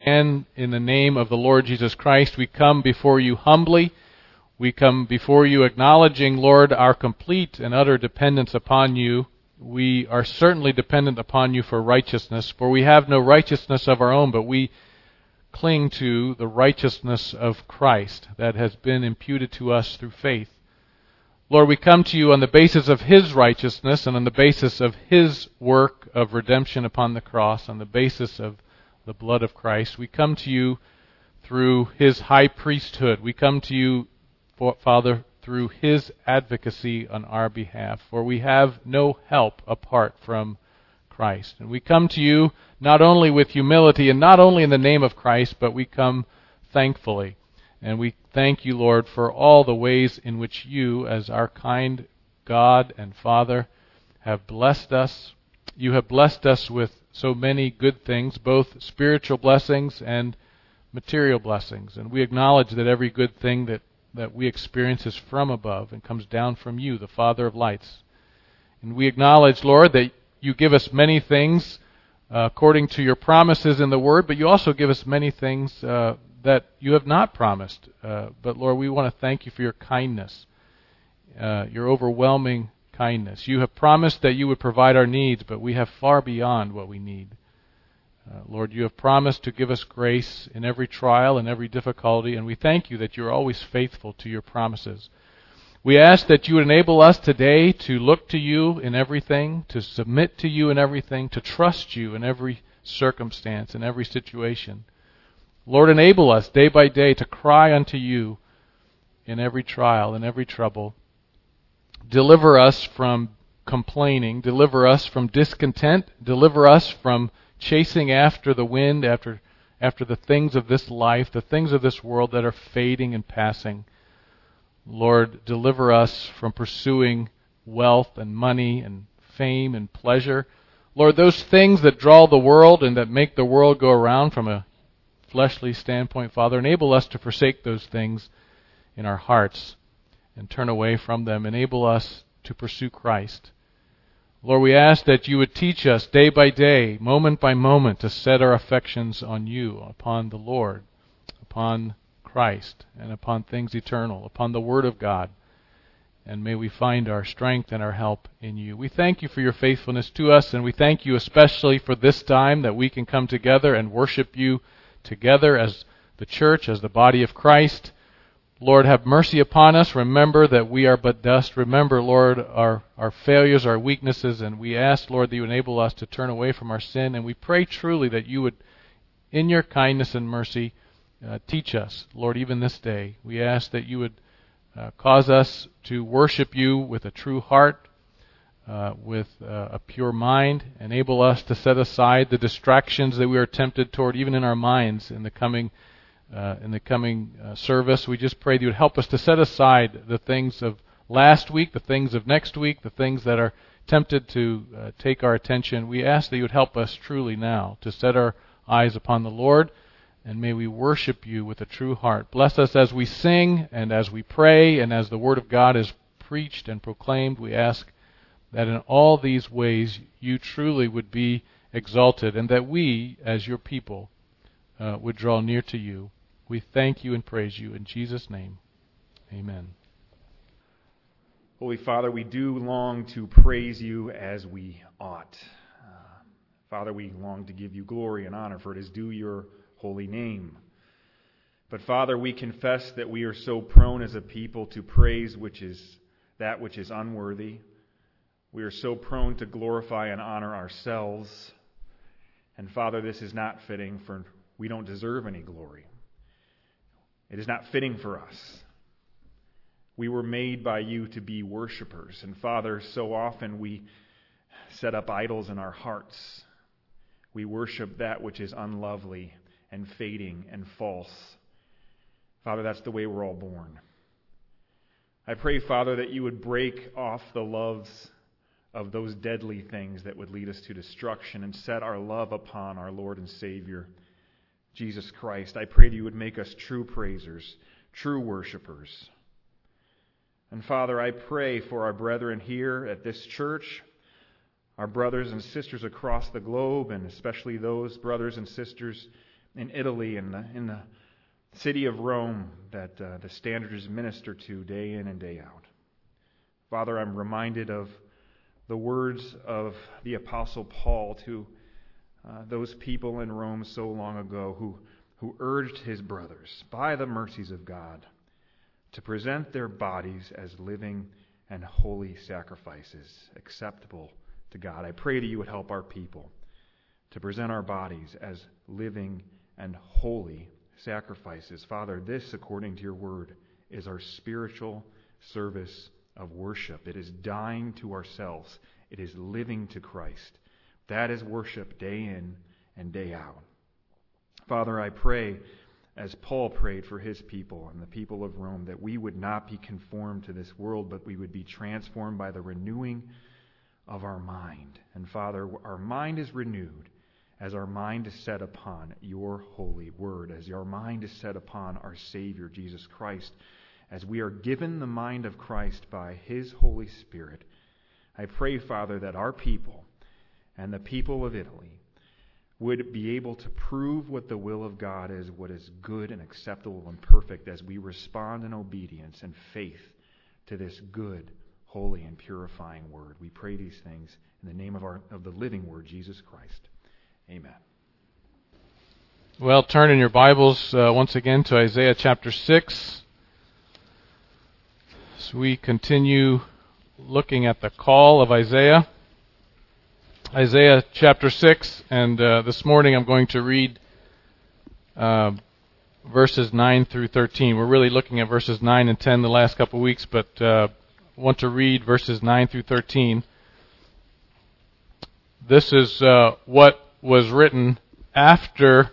And in the name of the Lord Jesus Christ, we come before you humbly. We come before you acknowledging, Lord, our complete and utter dependence upon you. We are certainly dependent upon you for righteousness, for we have no righteousness of our own, but we cling to the righteousness of Christ that has been imputed to us through faith. Lord, we come to you on the basis of His righteousness and on the basis of His work of redemption upon the cross, on the basis of the blood of Christ. We come to you through His high priesthood. We come to you, Father, through His advocacy on our behalf, for we have no help apart from Christ. And we come to you not only with humility and not only in the name of Christ, but we come thankfully. And we thank you, Lord, for all the ways in which you, as our kind God and Father, have blessed us. You have blessed us with so many good things, both spiritual blessings and material blessings. And we acknowledge that every good thing that we experience is from above and comes down from you, the Father of lights. And we acknowledge, Lord, that you give us many things according to your promises in the Word, but you also give us many things that you have not promised. But Lord, we want to thank you for your kindness, your overwhelming kindness. You have promised that you would provide our needs, but we have far beyond what we need. Lord, you have promised to give us grace in every trial and every difficulty, and we thank you that you're always faithful to your promises. We ask that you would enable us today to look to you in everything, to submit to you in everything, to trust you in every circumstance, in every situation. Lord, enable us day by day to cry unto you in every trial, in every trouble. Deliver us from complaining. Deliver us from discontent. Deliver us from chasing after the wind, after the things of this life, the things of this world that are fading and passing. Lord, deliver us from pursuing wealth and money and fame and pleasure. Lord, those things that draw the world and that make the world go around from a fleshly standpoint, Father, enable us to forsake those things in our hearts and turn away from them. Enable us to pursue Christ. Lord, we ask that you would teach us day by day, moment by moment, to set our affections on you, upon the Lord, upon Christ, and upon things eternal, upon the Word of God. And may we find our strength and our help in you. We thank you for your faithfulness to us, and we thank you especially for this time that we can come together and worship you together as the church, as the body of Christ. Lord, have mercy upon us. Remember that we are but dust. Remember, Lord, our failures, our weaknesses, and we ask, Lord, that you enable us to turn away from our sin. And we pray truly that you would, in your kindness and mercy, teach us, Lord, even this day. We ask that you would cause us to worship you with a true heart, with a pure mind. Enable us to set aside the distractions that we are tempted toward, even in our minds, in the coming service. We just pray that you would help us to set aside the things of last week, the things of next week, the things that are tempted to take our attention. We ask that you would help us truly now to set our eyes upon the Lord, and may we worship you with a true heart. Bless us as we sing and as we pray and as the Word of God is preached and proclaimed. We ask that in all these ways you truly would be exalted, and that we, as your people, would draw near to you. We thank you and praise you in Jesus' name. Amen. Holy Father, we do long to praise you as we ought. Father, we long to give you glory and honor, for it is due your holy name. But Father, we confess that we are so prone as a people to praise which is unworthy. We are so prone to glorify and honor ourselves. And Father, this is not fitting, for we don't deserve any glory. It is not fitting for us. We were made by you to be worshipers. And Father, so often we set up idols in our hearts. We worship that which is unlovely and fading and false. Father, that's the way we're all born. I pray, Father, that you would break off the loves of those deadly things that would lead us to destruction and set our love upon our Lord and Savior, Jesus Christ. I pray that you would make us true praisers, true worshipers. And Father, I pray for our brethren here at this church, our brothers and sisters across the globe, and especially those brothers and sisters in Italy, in the city of Rome that the Standards minister to day in and day out. Father, I'm reminded of the words of the Apostle Paul to those people in Rome so long ago who urged his brothers, by the mercies of God, to present their bodies as living and holy sacrifices, acceptable to God. I pray that you would help our people to present our bodies as living and holy sacrifices. Father, this, according to your word, is our spiritual service of worship. It is dying to ourselves. It is living to Christ. That is worship day in and day out. Father, I pray, as Paul prayed for his people and the people of Rome, that we would not be conformed to this world, but we would be transformed by the renewing of our mind. And Father, our mind is renewed as our mind is set upon your holy word, as our mind is set upon our Savior, Jesus Christ, as we are given the mind of Christ by his Holy Spirit. I pray, Father, that our people and the people of Italy would be able to prove what the will of God is, what is good and acceptable and perfect, as we respond in obedience and faith to this good, holy, and purifying word. We pray these things in the name of the living word, Jesus Christ. Amen. Well, turn in your Bibles once again to Isaiah chapter 6. As we continue looking at the call of Isaiah. Isaiah chapter 6, and this morning I'm going to read verses 9 through 13. We're really looking at verses 9 and 10 the last couple of weeks, but want to read verses 9 through 13. This is what was written after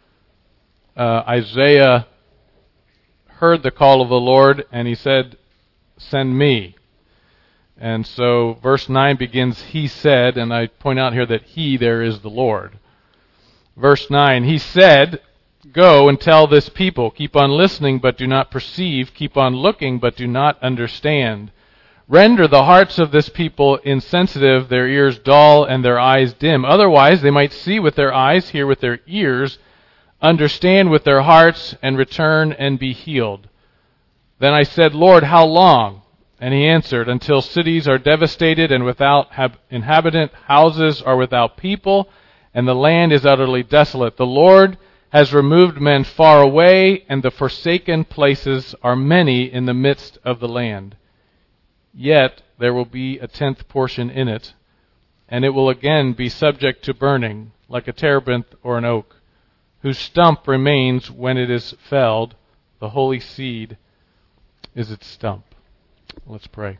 Isaiah heard the call of the Lord, and he said, "Send me." And so verse 9 begins, "He said," and I point out here that he there is the Lord. Verse 9, "He said, go and tell this people, keep on listening but do not perceive, keep on looking but do not understand. Render the hearts of this people insensitive, their ears dull and their eyes dim. Otherwise they might see with their eyes, hear with their ears, understand with their hearts, and return and be healed. Then I said, Lord, how long? And he answered, until cities are devastated and without inhabitant, houses are without people, and the land is utterly desolate. The Lord has removed men far away, and the forsaken places are many in the midst of the land. Yet there will be a 10th portion in it, and it will again be subject to burning, like a terebinth or an oak, whose stump remains when it is felled. The holy seed is its stump." Let's pray.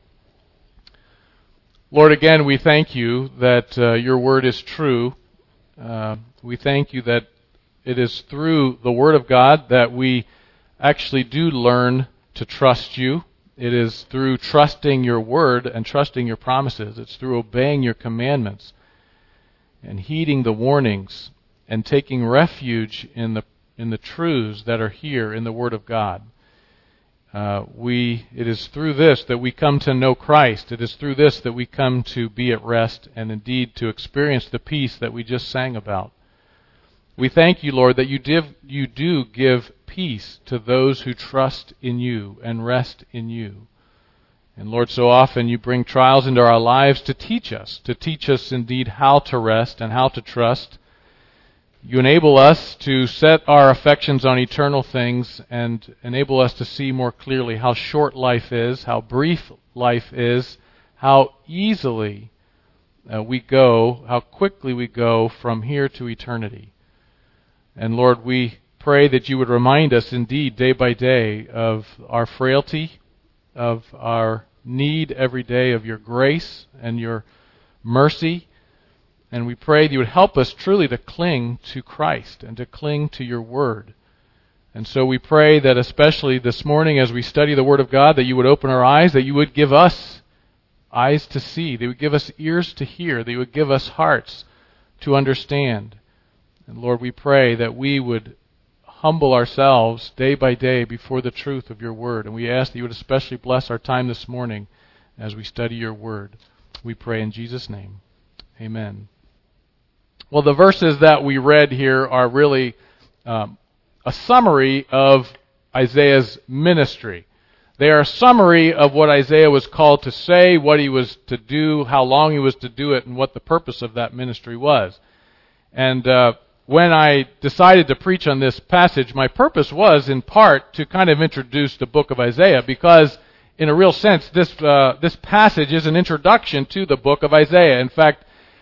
Lord, again, we thank you that your word is true. We thank you that it is through the word of God that we actually do learn to trust you. It is through trusting your word and trusting your promises. It's through obeying your commandments and heeding the warnings and taking refuge in the truths that are here in the word of God. It is through this that we come to know Christ. It is through this that we come to be at rest and indeed to experience the peace that we just sang about. We thank you, Lord, that you do give peace to those who trust in you and rest in you. And Lord, so often you bring trials into our lives to teach us indeed how to rest and how to trust. You enable us to set our affections on eternal things and enable us to see more clearly how short life is, how brief life is, how easily how quickly we go from here to eternity. And Lord, we pray that you would remind us indeed day by day of our frailty, of our need every day of your grace and your mercy. And we pray that you would help us truly to cling to Christ and to cling to your word. And so we pray that especially this morning as we study the word of God, that you would open our eyes, that you would give us eyes to see, that you would give us ears to hear, that you would give us hearts to understand. And Lord, we pray that we would humble ourselves day by day before the truth of your word. And we ask that you would especially bless our time this morning as we study your word. We pray in Jesus' name. Amen. Well, the verses that we read here are really a summary of Isaiah's ministry. They are a summary of what Isaiah was called to say, what he was to do, how long he was to do it, and what the purpose of that ministry was. And when I decided to preach on this passage, my purpose was, in part, to kind of introduce the book of Isaiah, because, in a real sense, this passage is an introduction to the book of Isaiah. In fact,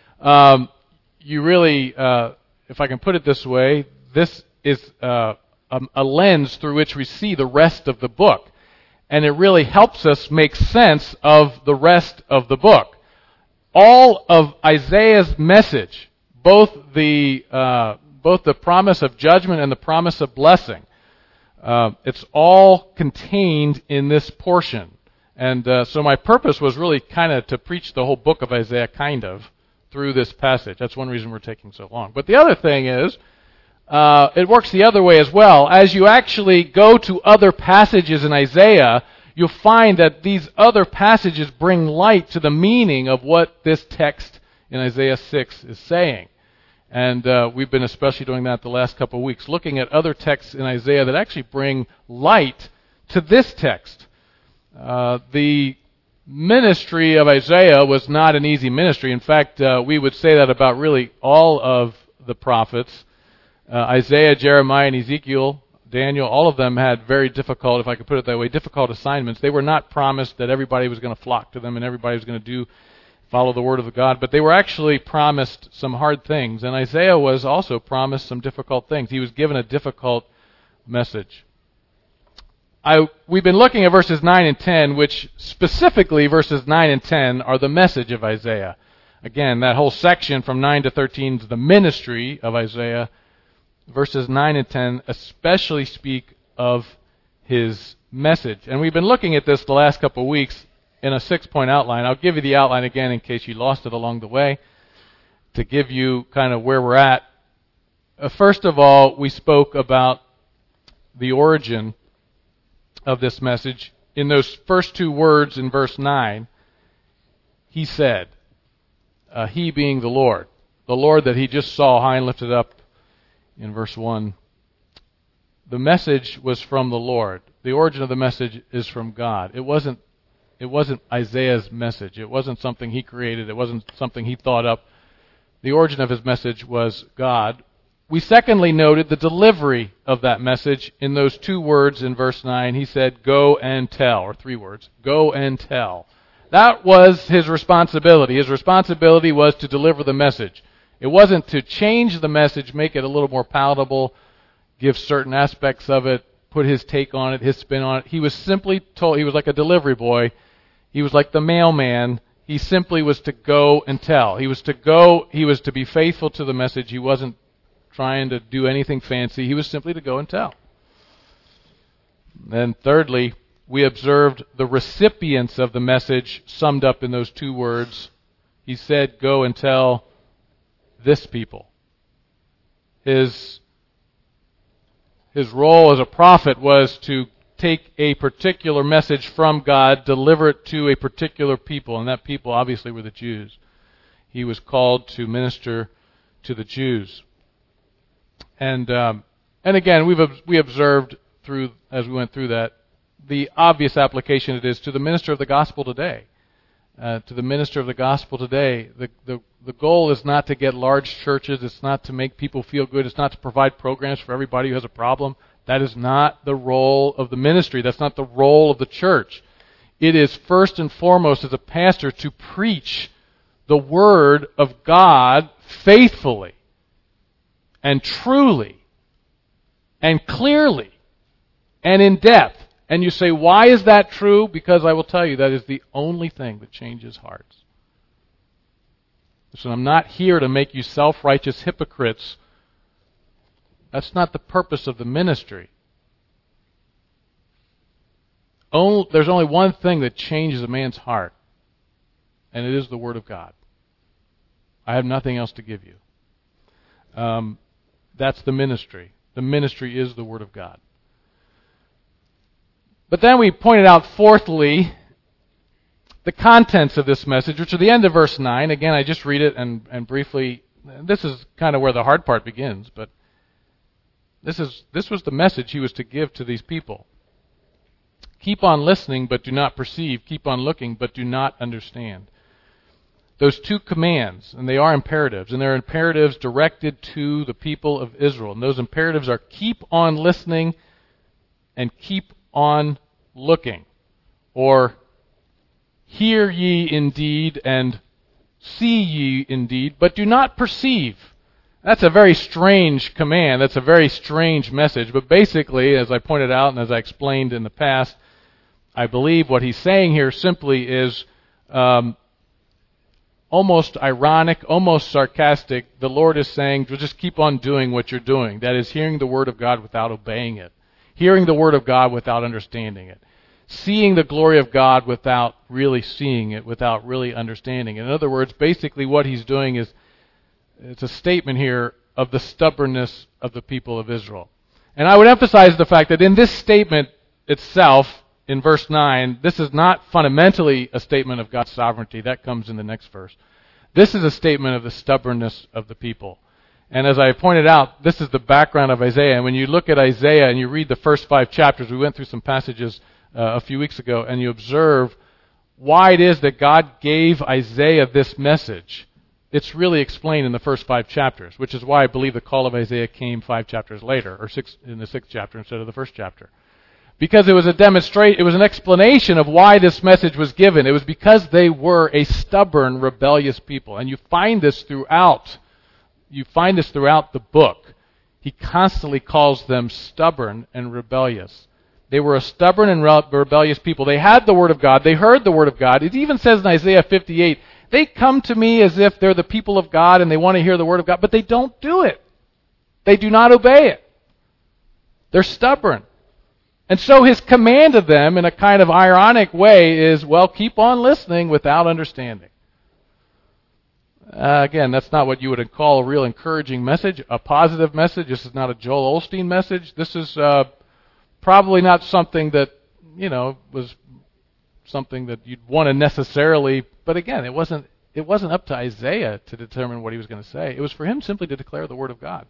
you really, if I can put it this way, this is a lens through which we see the rest of the book. And it really helps us make sense of the rest of the book. All of Isaiah's message, both the promise of judgment and the promise of blessing, it's all contained in this portion. And so my purpose was really kind of to preach the whole book of Isaiah, kind of, through this passage. That's one reason we're taking so long. But the other thing is, it works the other way as well. As you actually go to other passages in Isaiah, you'll find that these other passages bring light to the meaning of what this text in Isaiah 6 is saying. And we've been especially doing that the last couple of weeks, looking at other texts in Isaiah that actually bring light to this text. The ministry of Isaiah was not an easy ministry. In fact, we would say that about really all of the prophets. Isaiah, Jeremiah, and Ezekiel, Daniel, all of them had very difficult, if I could put it that way, difficult assignments. They were not promised that everybody was going to flock to them and everybody was going to follow the word of God, but they were actually promised some hard things. And Isaiah was also promised some difficult things. He was given a difficult message. We've been looking at verses 9 and 10, which specifically verses 9 and 10 are the message of Isaiah. Again, that whole section from 9 to 13 is the ministry of Isaiah. Verses 9 and 10 especially speak of his message. And we've been looking at this the last couple of weeks in a 6-point outline. I'll give you the outline again in case you lost it along the way, to give you kind of where we're at. First of all, we spoke about the origin of this message. In those first two words in verse 9, he said, he being the Lord that he just saw high and lifted up in verse 1. The message was from the Lord. The origin of the message is from God. It wasn't Isaiah's message. It wasn't something he created. It wasn't something he thought up. The origin of his message was God. We secondly noted the delivery of that message in those two words in verse 9. He said, go and tell, or 3 words, go and tell. That was his responsibility. His responsibility was to deliver the message. It wasn't to change the message, make it a little more palatable, give certain aspects of it, put his take on it, his spin on it. He was simply told, he was like a delivery boy. He was like the mailman. He simply was to go and tell. He was to go, he was to be faithful to the message. He wasn't trying to do anything fancy. He was simply to go and tell. And thirdly, we observed the recipients of the message summed up in those 2 words. He said, go and tell this people. His role as a prophet was to take a particular message from God, deliver it to a particular people, and that people obviously were the Jews. He was called to minister to the Jews. And again, we observed through, as we went through that, the obvious application it is to the minister of the gospel today. To the minister of the gospel today, the goal is not to get large churches. It's not to make people feel good. It's not to provide programs for everybody who has a problem. That is not the role of the ministry. That's not the role of the church. It is first and foremost as a pastor to preach the word of God faithfully and truly and clearly and in depth. And you say, why is that true? Because I will tell you that is the only thing that changes hearts. So I'm not here to make you self-righteous hypocrites. That's not the purpose of the ministry. There's only one thing that changes a man's heart, and it is the Word of God. I have nothing else to give you. That's the ministry. The ministry is the Word of God. But then we pointed out, fourthly, the contents of this message, which are the end of verse 9. Again, I just read it and briefly. This is kind of where the hard part begins. But This was the message he was to give to these people. Keep on listening, but do not perceive. Keep on looking, but do not understand. Those two commands, and they are imperatives, and they're imperatives directed to the people of Israel. And those imperatives are keep on listening and keep on looking. Or hear ye indeed and see ye indeed, but do not perceive. That's a very strange command. That's a very strange message. But basically, as I pointed out and as I explained in the past, I believe what he's saying here simply is almost ironic, almost sarcastic. The Lord is saying, just keep on doing what you're doing. That is, hearing the Word of God without obeying it. Hearing the Word of God without understanding it. Seeing the glory of God without really seeing it, without really understanding it. In other words, basically what he's doing is, it's a statement here of the stubbornness of the people of Israel. And I would emphasize the fact that in this statement itself, in verse 9, this is not fundamentally a statement of God's sovereignty. That comes in the next verse. This is a statement of the stubbornness of the people. And as I pointed out, this is the background of Isaiah. And when you look at Isaiah and you read the first 5 chapters, we went through some passages a few weeks ago, and you observe why it is that God gave Isaiah this message. It's really explained in the first 5 chapters, which is why I believe the call of Isaiah came 5 chapters later, or in the 6th chapter instead of the first chapter. Because it was it was an explanation of why this message was given. It was because they were a stubborn, rebellious people. And you find this throughout the book. He constantly calls them stubborn and rebellious. They were a stubborn and rebellious people. They had the Word of God. They heard the Word of God. It even says in Isaiah 58, they come to me as if they're the people of God and they want to hear the Word of God, but they don't do it. They do not obey it. They're stubborn. And so his command to them in a kind of ironic way is, well, keep on listening without understanding. Again, that's not what you would call a real encouraging message, a positive message. This is not a Joel Osteen message. This is probably not something that, was something that you'd want to necessarily, but again, it wasn't up to Isaiah to determine what he was going to say. It was for him simply to declare the Word of God.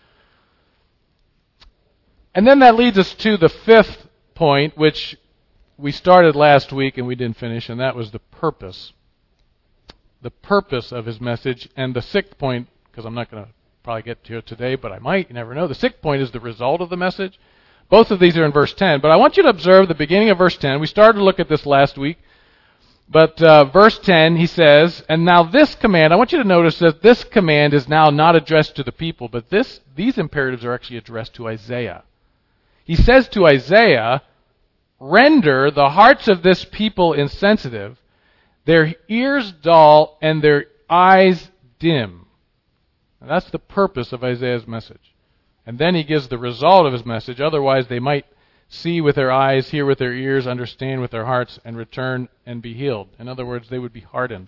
And then that leads us to the 5th point, which we started last week and we didn't finish, and that was the purpose. The purpose of his message. And the 6th point, because I'm not going to probably get to it today, but I might, you never know. The 6th point is the result of the message. Both of these are in verse 10, but I want you to observe the beginning of verse 10. We started to look at this last week, but verse 10, he says, and now this command, I want you to notice that this command is now not addressed to the people, but these imperatives are actually addressed to Isaiah. He says to Isaiah, render the hearts of this people insensitive, their ears dull, and their eyes dim. And that's the purpose of Isaiah's message. And then he gives the result of his message. Otherwise, they might see with their eyes, hear with their ears, understand with their hearts, and return and be healed. In other words, they would be hardened.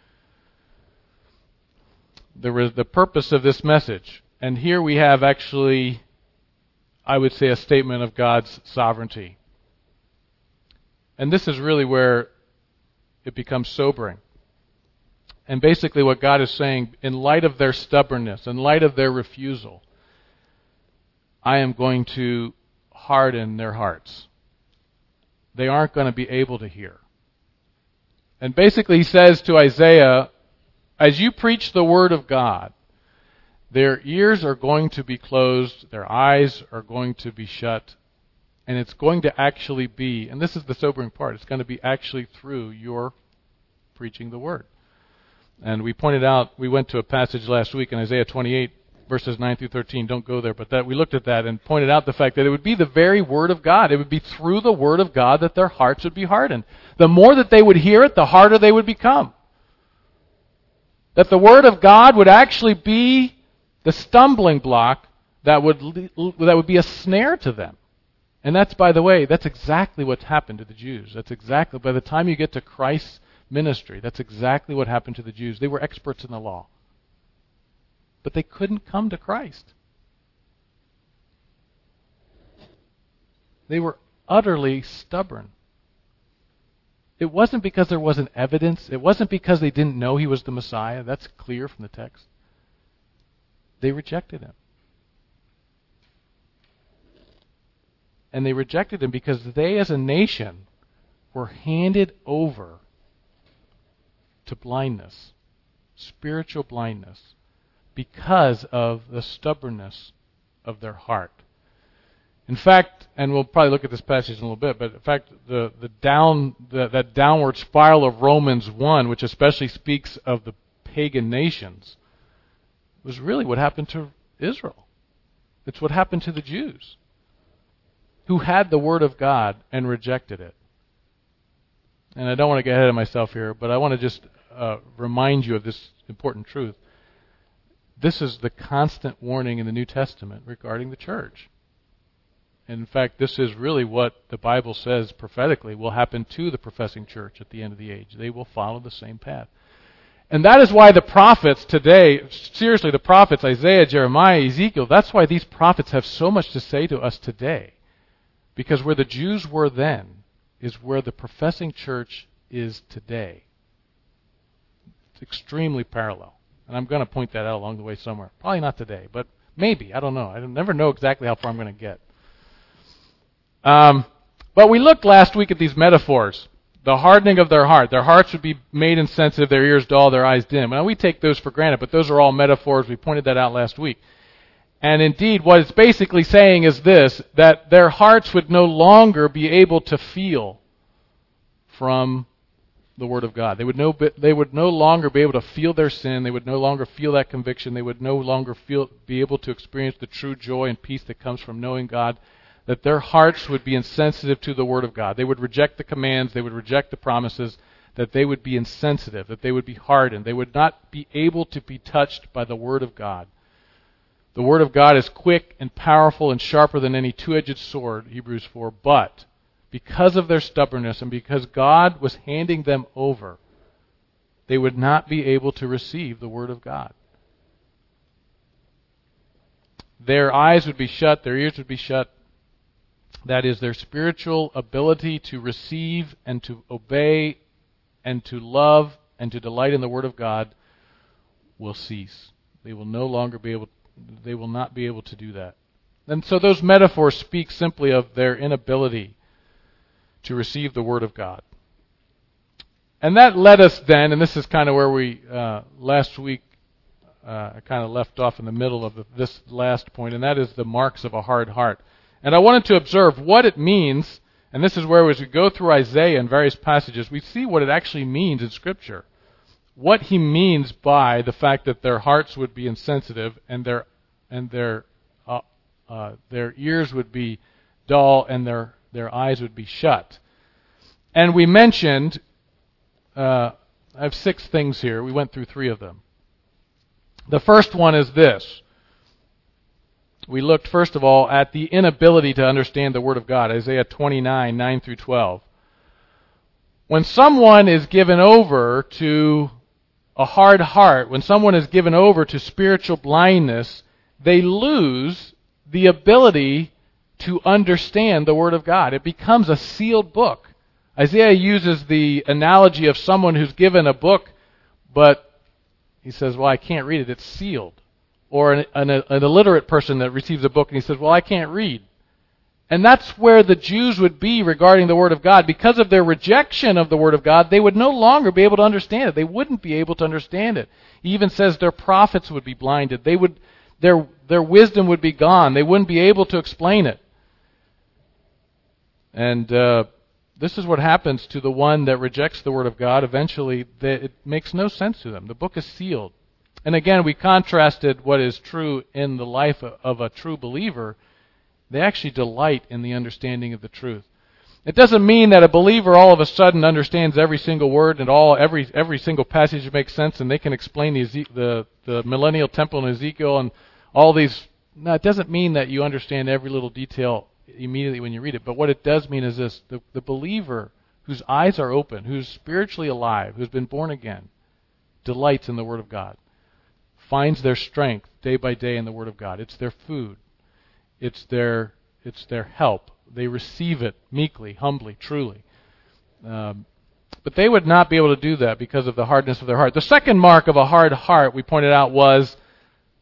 The purpose of this message. And here we have actually, I would say, a statement of God's sovereignty. And this is really where it becomes sobering. And basically what God is saying, in light of their stubbornness, in light of their refusal, I am going to harden their hearts. They aren't going to be able to hear. And basically he says to Isaiah, as you preach the Word of God, their ears are going to be closed, their eyes are going to be shut, and it's going to actually be, and this is the sobering part, it's going to be actually through your preaching the Word. And we pointed out, we went to a passage last week in Isaiah 28, verses 9 through 13. Don't go there, but that we looked at that and pointed out the fact that it would be the very Word of God. It would be through the Word of God that their hearts would be hardened. The more that they would hear it, the harder they would become. That the Word of God would actually be the stumbling block that would be a snare to them. And that's, by the way, that's exactly what's happened to the Jews. That's exactly, by the time you get to Christ's ministry, that's exactly what happened to the Jews. They were experts in the law. But they couldn't come to Christ. They were utterly stubborn. It wasn't because there wasn't evidence. It wasn't because they didn't know he was the Messiah. That's clear from the text. They rejected him. and they rejected him because they as a nation were handed over to blindness, spiritual blindness, because of the stubbornness of their heart. In fact, and we'll probably look at this passage in a little bit, but in fact, that downward spiral of Romans 1, which especially speaks of the pagan nations, was really what happened to Israel. It's what happened to the Jews, who had the Word of God and rejected it. And I don't want to get ahead of myself here, but I want to just remind you of this important truth. This is the constant warning in the New Testament regarding the church. And in fact, this is really what the Bible says prophetically will happen to the professing church at the end of the age. They will follow the same path. And that is why the prophets today, seriously, the prophets, Isaiah, Jeremiah, Ezekiel, that's why these prophets have so much to say to us today. Because where the Jews were then is where the professing church is today. It's extremely parallel. And I'm going to point that out along the way somewhere. Probably not today, but maybe. I don't know. I never know exactly how far I'm going to get. But we looked last week at these metaphors. The hardening of their heart. Their hearts would be made insensitive, their ears dull, their eyes dim. Now, we take those for granted, but those are all metaphors. We pointed that out last week. And indeed, what it's basically saying is this, that their hearts would no longer be able to feel from the Word of God. They would no longer be able to feel their sin. They would no longer feel that conviction. They would no longer be able to experience the true joy and peace that comes from knowing God. That their hearts would be insensitive to the Word of God. They would reject the commands. They would reject the promises. That they would be insensitive. That they would be hardened. They would not be able to be touched by the Word of God. The Word of God is quick and powerful and sharper than any two-edged sword, Hebrews 4. But because of their stubbornness and because God was handing them over, they would not be able to receive the Word of God. Their eyes would be shut. Their ears would be shut. That is, their spiritual ability to receive and to obey and to love and to delight in the Word of God will cease. They will not be able to do that. And so those metaphors speak simply of their inability to receive the Word of God. And that led us then, and this is kind of where we, last week, I kind of left off in the middle of this last point, and that is the marks of a hard heart. And I wanted to observe what it means, and this is where as we go through Isaiah and various passages, we see what it actually means in Scripture. What he means by the fact that their hearts would be insensitive and their ears would be dull and their eyes would be shut. And we mentioned, I have 6 things here. We went through 3 of them. The first one is this. We looked, first of all, at the inability to understand the Word of God, Isaiah 29, 9 through 12. When someone is given over to a hard heart, when someone is given over to spiritual blindness, they lose the ability to understand the Word of God. It becomes a sealed book. Isaiah uses the analogy of someone who's given a book, but he says, well, I can't read it, it's sealed. Or an illiterate person that receives a book and he says, well, I can't read. And that's where the Jews would be regarding the Word of God. Because of their rejection of the Word of God, they would no longer be able to understand it. They wouldn't be able to understand it. He even says their prophets would be blinded. Their wisdom would be gone. They wouldn't be able to explain it. And this is what happens to the one that rejects the Word of God. Eventually, it makes no sense to them. The book is sealed. And again, we contrasted what is true in the life of a true believer. They actually delight in the understanding of the truth. It doesn't mean that a believer all of a sudden understands every single word and every single passage makes sense and they can explain the millennial temple in Ezekiel and all these. No, it doesn't mean that you understand every little detail immediately when you read it. But what it does mean is this: the believer whose eyes are open, who's spiritually alive, who's been born again, delights in the Word of God. Finds their strength day by day in the Word of God. It's their food. It's their help. They receive it meekly, humbly, truly. But they would not be able to do that because of the hardness of their heart. The second mark of a hard heart, we pointed out, was the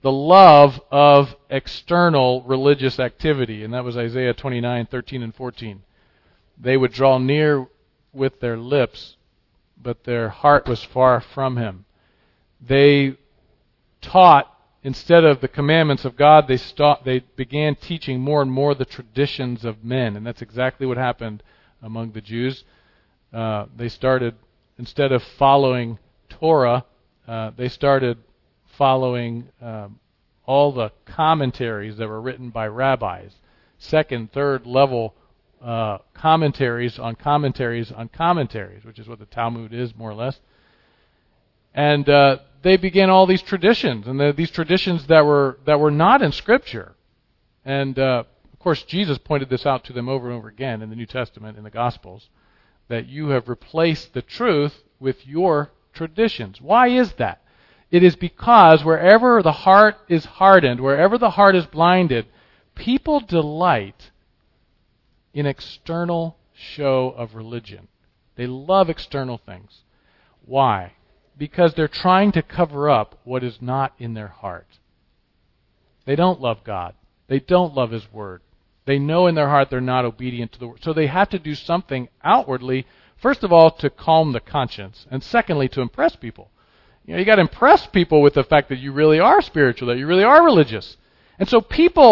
the love of external religious activity. And that was Isaiah 29:13 and 14. They would draw near with their lips, but their heart was far from him. They taught, instead of the commandments of God, they began teaching more and more the traditions of men. And that's exactly what happened among the Jews. They started, instead of following Torah, they started following all the commentaries that were written by rabbis, second, third level commentaries on commentaries on commentaries, which is what the Talmud is, more or less. And they began all these traditions, and these traditions that were not in Scripture. And of course, Jesus pointed this out to them over and over again in the New Testament, in the Gospels, that you have replaced the truth with your traditions. Why is that? It is because wherever the heart is hardened, wherever the heart is blinded, people delight in external show of religion. They love external things. Why? Because they're trying to cover up what is not in their heart. They don't love God. They don't love His Word. They know in their heart they're not obedient to the Word. So they have to do something outwardly, first of all, to calm the conscience, and secondly, to impress people. You got to impress people with the fact that you really are spiritual, that you really are religious. And so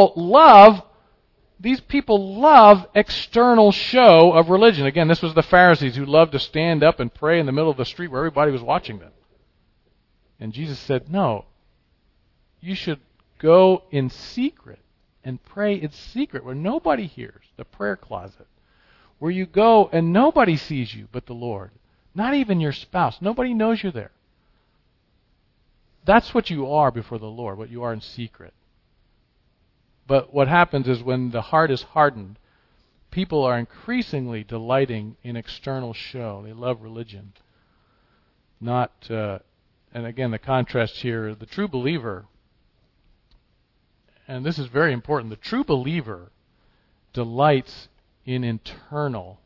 these people love external show of religion. Again, this was the Pharisees who loved to stand up and pray in the middle of the street where everybody was watching them. And Jesus said, no, you should go in secret and pray in secret where nobody hears, the prayer closet, where you go and nobody sees you but the Lord, not even your spouse. Nobody knows you're there. That's what you are before the Lord, what you are in secret. But what happens is when the heart is hardened, people are increasingly delighting in external show. They love religion. And again, the contrast here, the true believer, and this is very important, the true believer delights in internal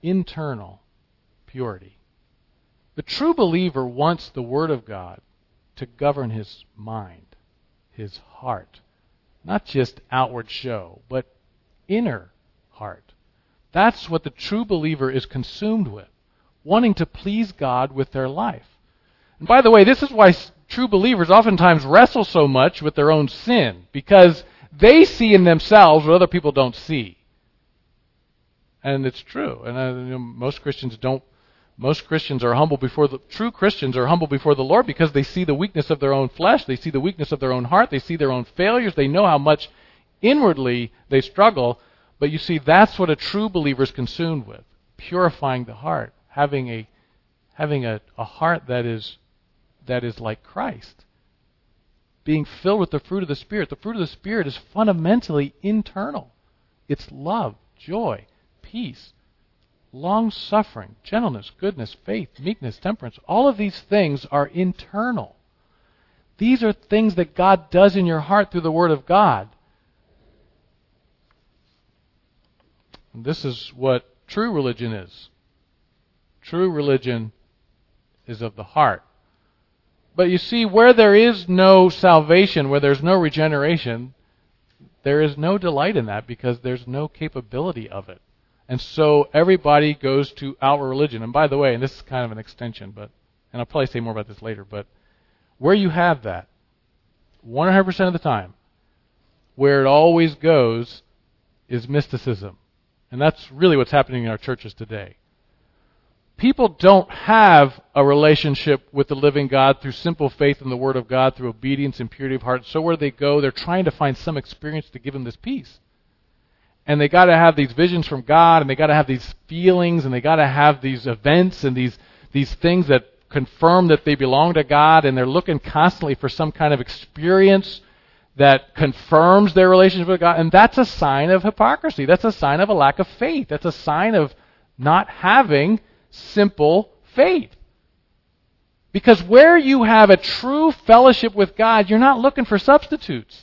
purity. The true believer wants the Word of God to govern his mind, his heart. Not just outward show, but inner heart. That's what the true believer is consumed with, wanting to please God with their life. And by the way, this is why true believers oftentimes wrestle so much with their own sin, because they see in themselves what other people don't see. And it's true. And most Christians are humble true Christians are humble before the Lord because they see the weakness of their own flesh, they see the weakness of their own heart, they see their own failures, they know how much inwardly they struggle. But you see, that's what a true believer is consumed with, purifying the heart, having a heart that is like Christ, being filled with the fruit of the Spirit. The fruit of the Spirit is fundamentally internal. It's love, joy, peace, long-suffering, gentleness, goodness, faith, meekness, temperance. All of these things are internal. These are things that God does in your heart through the Word of God. And this is what true religion is. True religion is of the heart. But you see, where there is no salvation, where there's no regeneration, there is no delight in that because there's no capability of it. And so everybody goes to outward religion. And by the way, and this is kind of an extension, and I'll probably say more about this later, but where you have that, 100% of the time, where it always goes is mysticism. And that's really what's happening in our churches today. People don't have a relationship with the living God through simple faith in the Word of God, through obedience and purity of heart. So where they go, they're trying to find some experience to give them this peace. And they got to have these visions from God, and they got to have these feelings, and they got to have these events and these things that confirm that they belong to God, and they're looking constantly for some kind of experience that confirms their relationship with God. And that's a sign of hypocrisy. That's a sign of a lack of faith. That's a sign of not having simple faith. Because where you have a true fellowship with God, you're not looking for substitutes.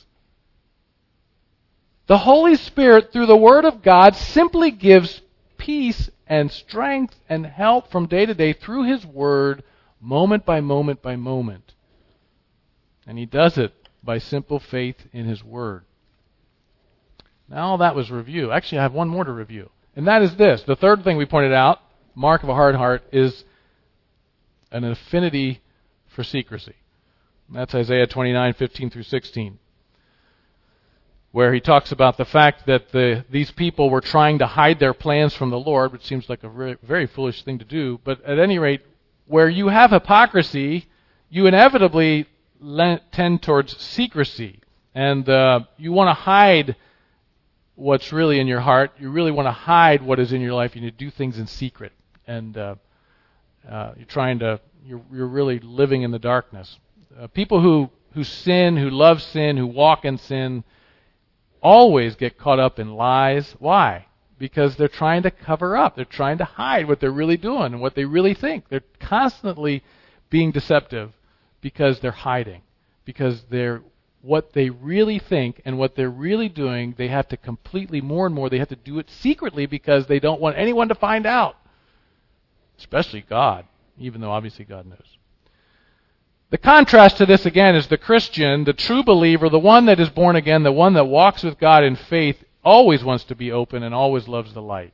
The Holy Spirit, through the Word of God, simply gives peace and strength and help from day to day through His Word, moment by moment by moment. And He does it by simple faith in His Word. Now that was review. Actually, I have one more to review. And that is this. The third thing we pointed out, mark of a hard heart, is an affinity for secrecy. And that's Isaiah 29:15 through 16. Where he talks about the fact that these people were trying to hide their plans from the Lord, which seems like a very, very foolish thing to do. But at any rate, where you have hypocrisy, you inevitably tend towards secrecy. And you want to hide what's really in your heart. You really want to hide what is in your life, and you do things in secret. And you're really living in the darkness. People who sin, who love sin, who walk in sin, always get caught up in lies. Why? Because they're trying to cover up. They're trying to hide what they're really doing and what they really think. They're constantly being deceptive because they're hiding. Because what they really think and what they're really doing, they have to completely, more and more, they have to do it secretly because they don't want anyone to find out. Especially God, even though obviously God knows. The contrast to this, again, is the Christian, the true believer, the one that is born again, the one that walks with God in faith, always wants to be open and always loves the light.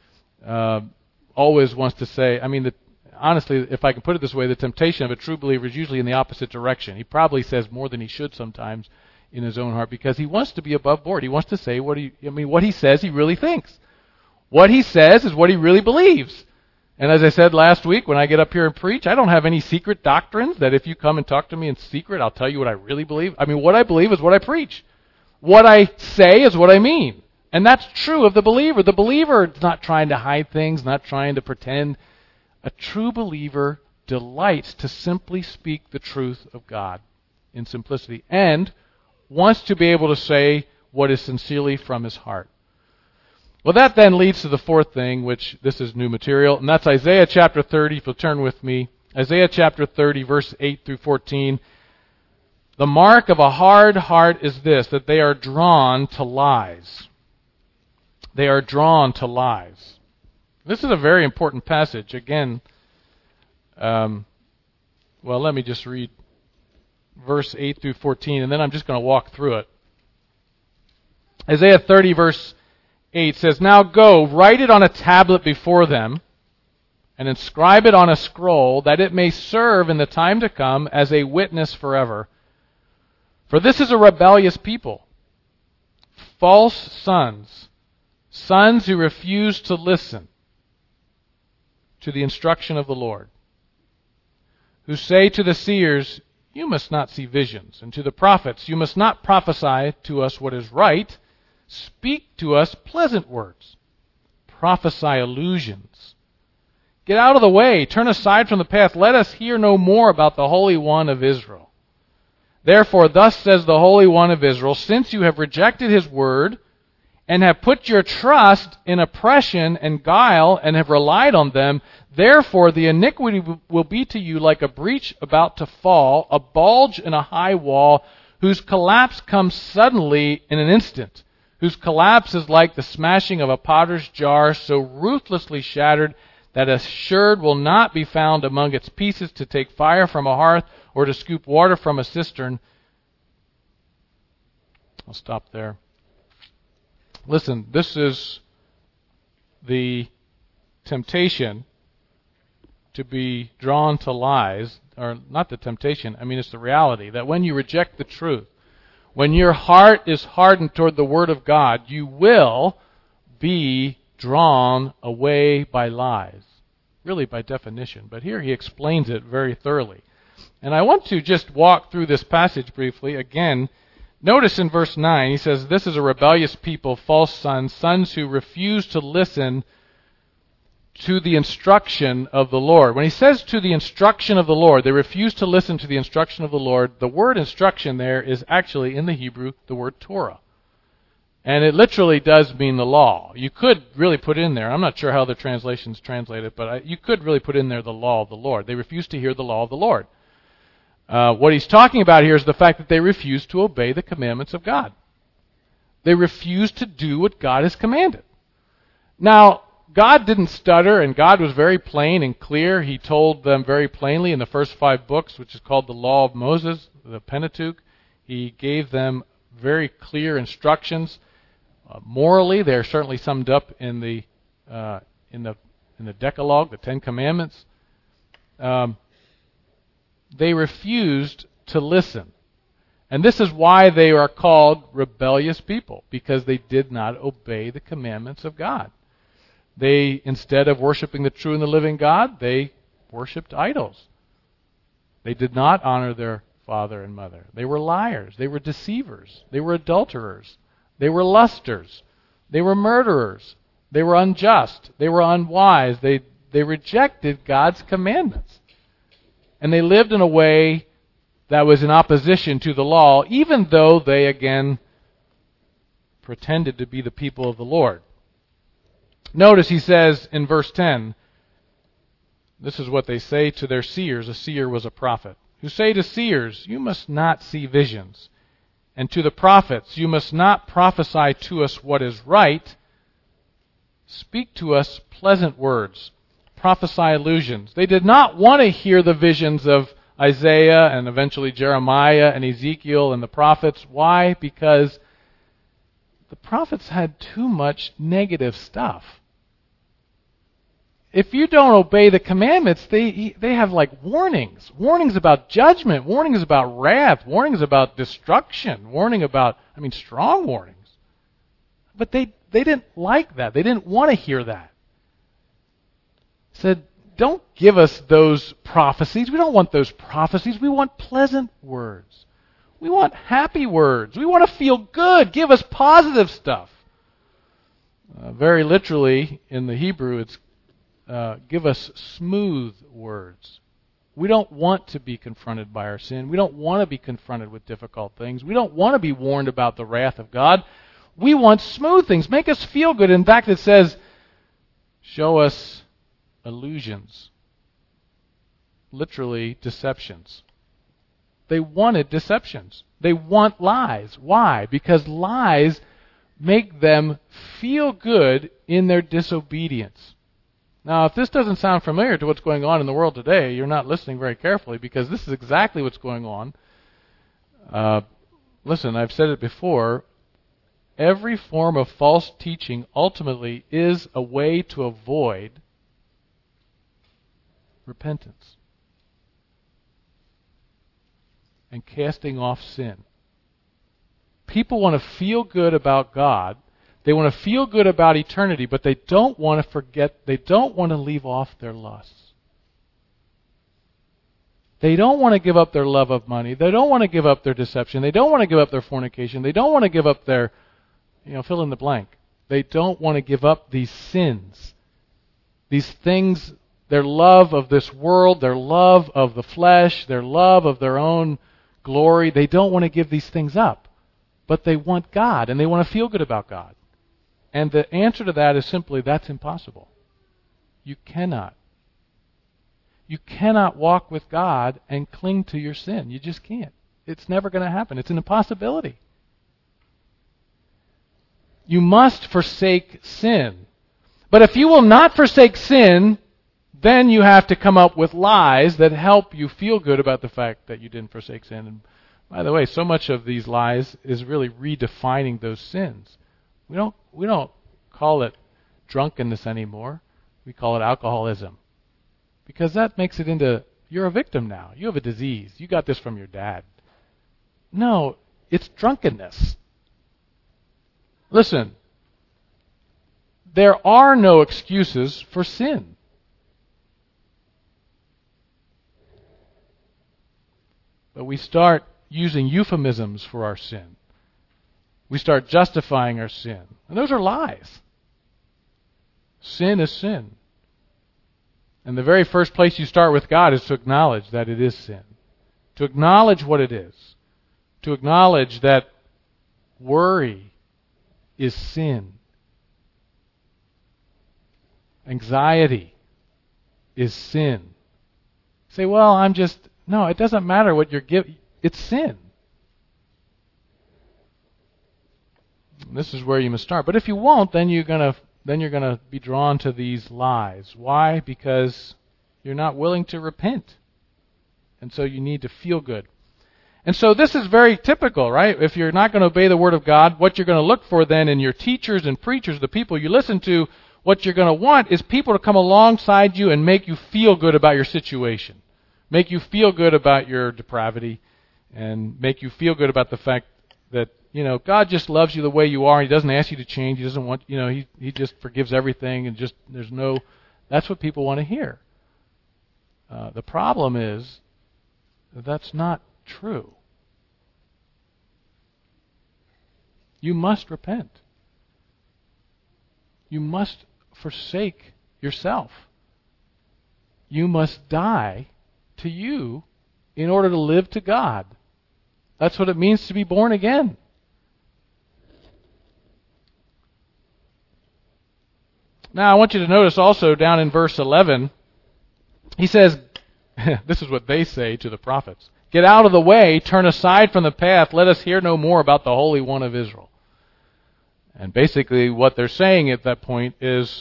Always wants to say, honestly, if I can put it this way, the temptation of a true believer is usually in the opposite direction. He probably says more than he should sometimes in his own heart because he wants to be above board. He wants to say what he says he really thinks. What he says is what he really believes. And as I said last week, when I get up here and preach, I don't have any secret doctrines that if you come and talk to me in secret, I'll tell you what I really believe. What I believe is what I preach. What I say is what I mean. And that's true of the believer. The believer is not trying to hide things, not trying to pretend. A true believer delights to simply speak the truth of God in simplicity and wants to be able to say what is sincerely from his heart. Well, that then leads to the fourth thing, which this is new material, and that's Isaiah chapter 30. If you'll turn with me, Isaiah chapter 30, verse 8 through 14. The mark of a hard heart is this, that they are drawn to lies. They are drawn to lies. This is a very important passage. Again, let me just read verse 8 through 14, and then I'm just going to walk through it. Isaiah 30, verse 8 says, "Now go, write it on a tablet before them, and inscribe it on a scroll, that it may serve in the time to come as a witness forever. For this is a rebellious people, false sons, sons who refuse to listen to the instruction of the Lord, who say to the seers, 'You must not see visions,' and to the prophets, 'You must not prophesy to us what is right. Speak to us pleasant words. Prophesy illusions. Get out of the way. Turn aside from the path. Let us hear no more about the Holy One of Israel. Therefore, thus says the Holy One of Israel, since you have rejected His word and have put your trust in oppression and guile and have relied on them, therefore the iniquity will be to you like a breach about to fall, a bulge in a high wall, whose collapse comes suddenly in an instant, whose collapse is like the smashing of a potter's jar, so ruthlessly shattered that a sherd will not be found among its pieces to take fire from a hearth or to scoop water from a cistern." I'll stop there. Listen, this is the temptation to be drawn to lies, or not the temptation, it's the reality, that when you reject the truth, when your heart is hardened toward the Word of God, you will be drawn away by lies. Really by definition. But here he explains it very thoroughly. And I want to just walk through this passage briefly. Again, notice in verse 9, he says, "This is a rebellious people, false sons, sons who refuse to listen to the instruction of the Lord." When he says to the instruction of the Lord, they refuse to listen to the instruction of the Lord, the word instruction there is actually in the Hebrew the word Torah. And it literally does mean the law. You could really put in there, I'm not sure how the translations translate it, but you could really put in there the law of the Lord. They refuse to hear the law of the Lord. What he's talking about here is the fact that they refuse to obey the commandments of God. They refuse to do what God has commanded. Now, God didn't stutter, and God was very plain and clear. He told them very plainly in the first 5 books, which is called the Law of Moses, the Pentateuch. He gave them very clear instructions. Morally, they're certainly summed up in the Decalogue, the Ten Commandments. They refused to listen. And this is why they are called rebellious people, because they did not obey the commandments of God. They, instead of worshiping the true and the living God, they worshipped idols. They did not honor their father and mother. They were liars. They were deceivers. They were adulterers. They were lusters. They were murderers. They were unjust. They were unwise. They rejected God's commandments. And they lived in a way that was in opposition to the law, even though they, again, pretended to be the people of the Lord. Notice he says in verse 10, this is what they say to their seers. A seer was a prophet. Who say to seers, you must not see visions. And to the prophets, you must not prophesy to us what is right. Speak to us pleasant words. Prophesy illusions. They did not want to hear the visions of Isaiah and eventually Jeremiah and Ezekiel and the prophets. Why? Because the prophets had too much negative stuff. If you don't obey the commandments, they have like warnings. Warnings about judgment, warnings about wrath, warnings about destruction, strong warnings. But they didn't like that. They didn't want to hear that. Said, don't give us those prophecies. We don't want those prophecies. We want pleasant words. We want happy words. We want to feel good. Give us positive stuff. Very literally, in the Hebrew, it's give us smooth words. We don't want to be confronted by our sin. We don't want to be confronted with difficult things. We don't want to be warned about the wrath of God. We want smooth things. Make us feel good. In fact, it says, show us illusions. Literally, deceptions. They wanted deceptions. They want lies. Why? Because lies make them feel good in their disobedience. Now, if this doesn't sound familiar to what's going on in the world today, you're not listening very carefully, because this is exactly what's going on. Listen, I've said it before. Every form of false teaching ultimately is a way to avoid repentance and casting off sin. People want to feel good about God. They want to feel good about eternity, but they don't want to leave off their lusts. They don't want to give up their love of money. They don't want to give up their deception. They don't want to give up their fornication. They don't want to give up their, fill in the blank. They don't want to give up these sins. These things, their love of this world, their love of the flesh, their love of their own glory. They don't want to give these things up. But they want God, and they want to feel good about God. And the answer to that is simply, that's impossible. You cannot. You cannot walk with God and cling to your sin. You just can't. It's never going to happen. It's an impossibility. You must forsake sin. But if you will not forsake sin, then you have to come up with lies that help you feel good about the fact that you didn't forsake sin. And by the way, so much of these lies is really redefining those sins. We don't call it drunkenness anymore. We call it alcoholism. Because that makes it into, you're a victim now. You have a disease. You got this from your dad. No, it's drunkenness. Listen, there are no excuses for sin. But we start using euphemisms for our sin. We start justifying our sin. And those are lies. Sin is sin. And the very first place you start with God is to acknowledge that it is sin. To acknowledge what it is. To acknowledge that worry is sin. Anxiety is sin. Say, well, no, it doesn't matter what you're giving. It's sin. This is where you must start. But if you won't, then you're going to be drawn to these lies. Why? Because you're not willing to repent. And so you need to feel good. And so this is very typical, right? If you're not going to obey the Word of God, what you're going to look for then in your teachers and preachers, the people you listen to, what you're going to want is people to come alongside you and make you feel good about your situation. Make you feel good about your depravity and make you feel good about the fact that, God just loves you the way you are. He doesn't ask you to change. He doesn't want, He just forgives everything and that's what people want to hear. The problem is that's not true. You must repent. You must forsake yourself. You must die to you in order to live to God. That's what it means to be born again. Now, I want you to notice also down in verse 11, he says, this is what they say to the prophets. Get out of the way, turn aside from the path, let us hear no more about the Holy One of Israel. And basically what they're saying at that point is,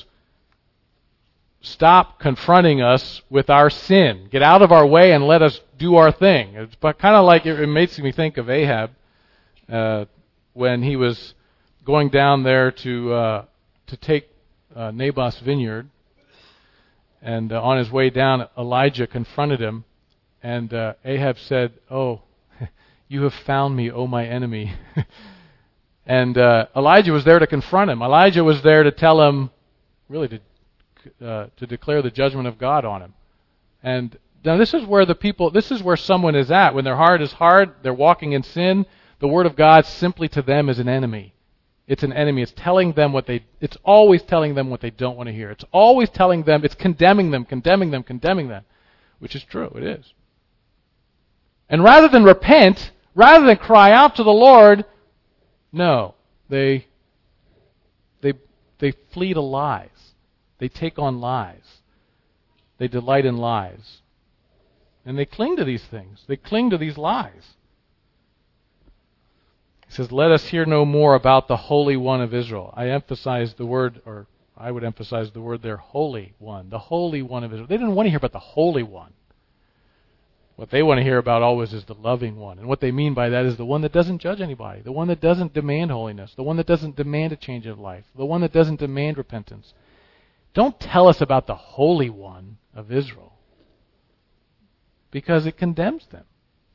stop confronting us with our sin. Get out of our way and let us do our thing. It's kind of like it makes me think of Ahab when he was going down there to take Naboth's vineyard. And on his way down, Elijah confronted him. And Ahab said, "Oh, you have found me, O my enemy." And Elijah was there to confront him. Elijah was there to tell him, really to declare the judgment of God on him. And now this is where someone is at. When their heart is hard, they're walking in sin, the Word of God simply to them is an enemy. It's an enemy. It's always telling them what they don't want to hear. It's always telling them, it's condemning them, which is true, it is. And rather than repent, rather than cry out to the Lord, no, they flee to lies. They take on lies. They delight in lies. And they cling to these things. They cling to these lies. He says, let us hear no more about the Holy One of Israel. I would emphasize the word there, Holy One. The Holy One of Israel. They didn't want to hear about the Holy One. What they want to hear about always is the loving one. And what they mean by that is the one that doesn't judge anybody, the one that doesn't demand holiness, the one that doesn't demand a change of life, the one that doesn't demand repentance. Don't tell us about the Holy One of Israel, because it condemns them.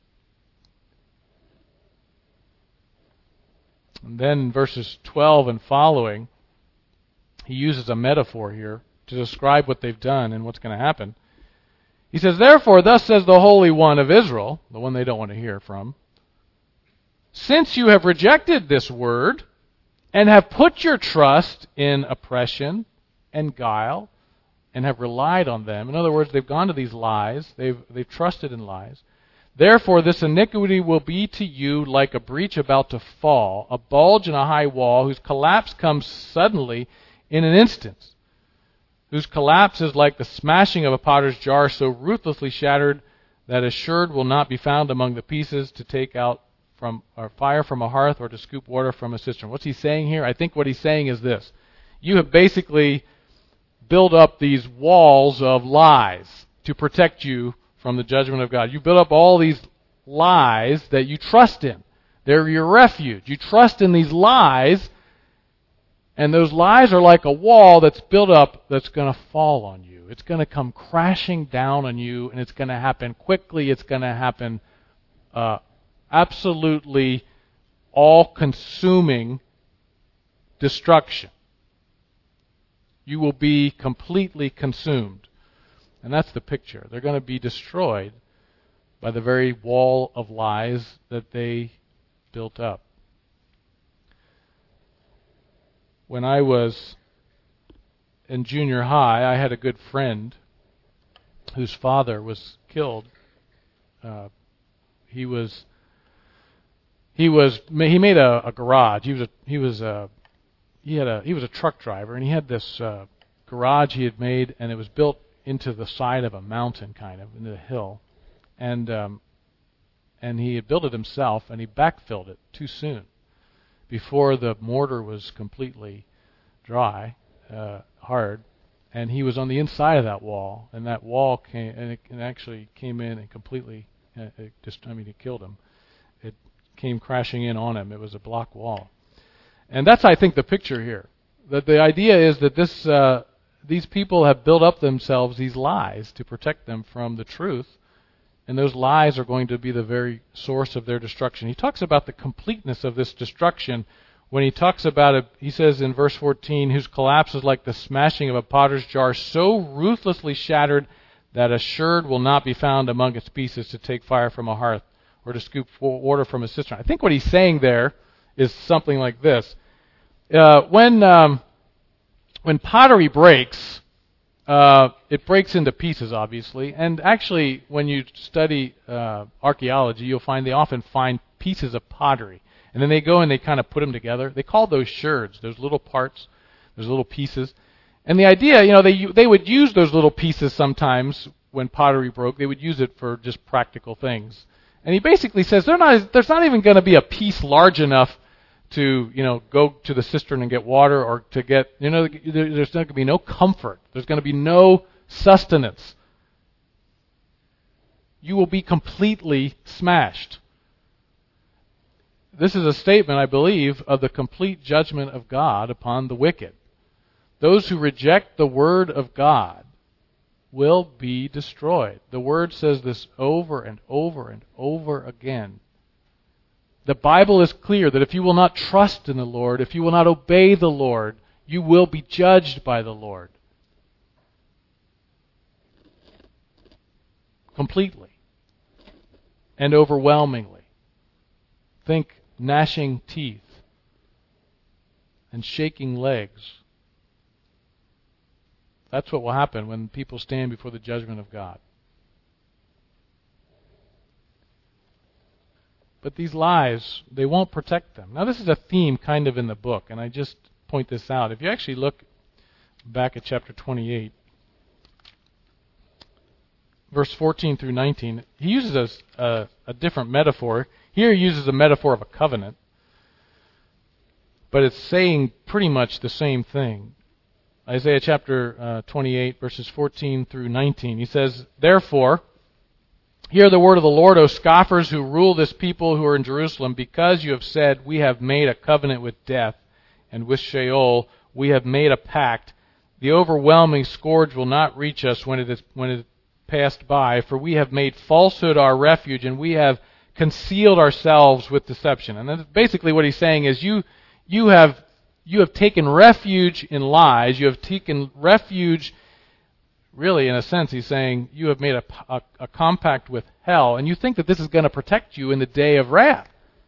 And then verses 12 and following, he uses a metaphor here to describe what they've done and what's going to happen. He says, therefore, thus says the Holy One of Israel, the one they don't want to hear from, since you have rejected this word and have put your trust in oppression and guile and have relied on them. In other words, they've gone to these lies. They've trusted in lies. Therefore, this iniquity will be to you like a breach about to fall, a bulge in a high wall whose collapse comes suddenly in an instant, whose collapse is like the smashing of a potter's jar, so ruthlessly shattered that a sherd will not be found among the pieces to take out from or fire from a hearth or to scoop water from a cistern. What's he saying here? I think what he's saying is this. You have basically built up these walls of lies to protect you from the judgment of God. You built up all these lies that you trust in. They're your refuge. You trust in these lies, and those lies are like a wall that's built up that's going to fall on you. It's going to come crashing down on you, and it's going to happen quickly. It's going to happen absolutely all-consuming destruction. You will be completely consumed. And that's the picture. They're going to be destroyed by the very wall of lies that they built up. When I was in junior high, I had a good friend whose father was killed. He made a garage. He was a truck driver, and he had this garage he had made, and it was built into the side of a mountain, kind of into the hill, and he had built it himself, and he backfilled it too soon, before the mortar was completely dry, hard, and he was on the inside of that wall, and that wall came, and it actually came in and completely, it killed him. came crashing in on him. It was a block wall. And that's, I think, the picture here. That the idea is that these people have built up themselves these lies to protect them from the truth, and those lies are going to be the very source of their destruction. He talks about the completeness of this destruction when he talks about it. He says in verse 14, whose collapse is like the smashing of a potter's jar, so ruthlessly shattered that a sherd will not be found among its pieces to take fire from a hearth or to scoop water from a cistern. I think what he's saying there is something like this. When pottery breaks, it breaks into pieces, obviously. And actually, when you study archaeology, you'll find they often find pieces of pottery. And then they go and they kind of put them together. They call those sherds, those little parts, those little pieces. And the idea, they would use those little pieces sometimes when pottery broke. They would use it for just practical things. And he basically says there's not even going to be a piece large enough to, go to the cistern and get water, or to get, there's going to be no comfort. There's going to be no sustenance. You will be completely smashed. This is a statement, I believe, of the complete judgment of God upon the wicked. Those who reject the Word of God will be destroyed. The Word says this over and over and over again. The Bible is clear that if you will not trust in the Lord, if you will not obey the Lord, you will be judged by the Lord. Completely. And overwhelmingly. Think gnashing teeth and shaking legs. That's what will happen when people stand before the judgment of God. But these lies, they won't protect them. Now, this is a theme kind of in the book, and I just point this out. If you actually look back at chapter 28, verse 14 through 19, he uses a different metaphor. Here he uses a metaphor of a covenant, but it's saying pretty much the same thing. Isaiah chapter 28, verses 14 through 19, he says, therefore, hear the word of the Lord, O scoffers who rule this people who are in Jerusalem, because you have said, we have made a covenant with death, and with Sheol we have made a pact. The overwhelming scourge will not reach us when it is passed by, for we have made falsehood our refuge, and we have concealed ourselves with deception. And then basically what he's saying is you have taken refuge in lies. You have taken refuge, really, in a sense, he's saying, you have made a compact with hell, and you think that this is going to protect you in the day of wrath.